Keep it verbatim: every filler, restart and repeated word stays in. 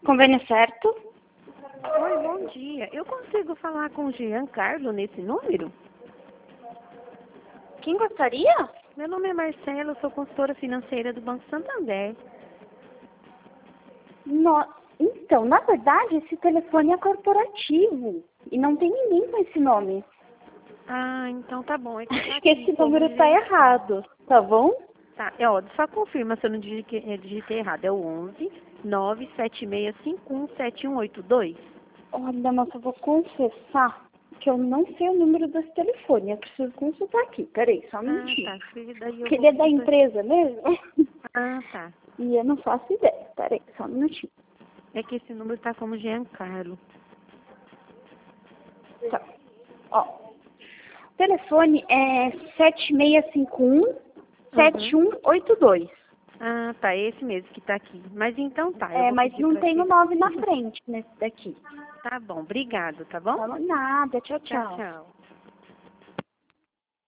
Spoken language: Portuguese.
Convênio certo? Oi, bom dia. Eu consigo falar com o Giancarlo nesse número? Quem gostaria? Meu nome é Marcela, eu sou consultora financeira do Banco Santander. No... Então, na verdade, esse telefone é corporativo e não tem ninguém com esse nome. Ah, então tá bom. É que tá Acho que aqui esse como número tá Giancarlo. errado, tá bom? Tá, é, ó, só confirma se eu não digitei, eh, digitei errado. É o onze, nove sete seis cinco um sete um oito dois. Olha, moça, eu vou confessar que eu não sei o número desse telefone. Eu preciso consultar aqui. Peraí, só um Ah, minutinho. tá. se Daí eu Porque vou ele é da consultar. empresa mesmo. Ah, tá. E eu não faço ideia. Peraí, só um minutinho. É que esse número tá como Giancarlo. Tá. Ó, o telefone é sete seis cinco um sete um oito dois. Ah, tá. É esse mesmo que tá aqui. Mas então tá, eu É, vou mas pedir não pra tem o tirar. nove na frente nesse daqui. Tá bom, obrigado, tá bom? Fala nada, tchau, Tchau, tchau. tchau.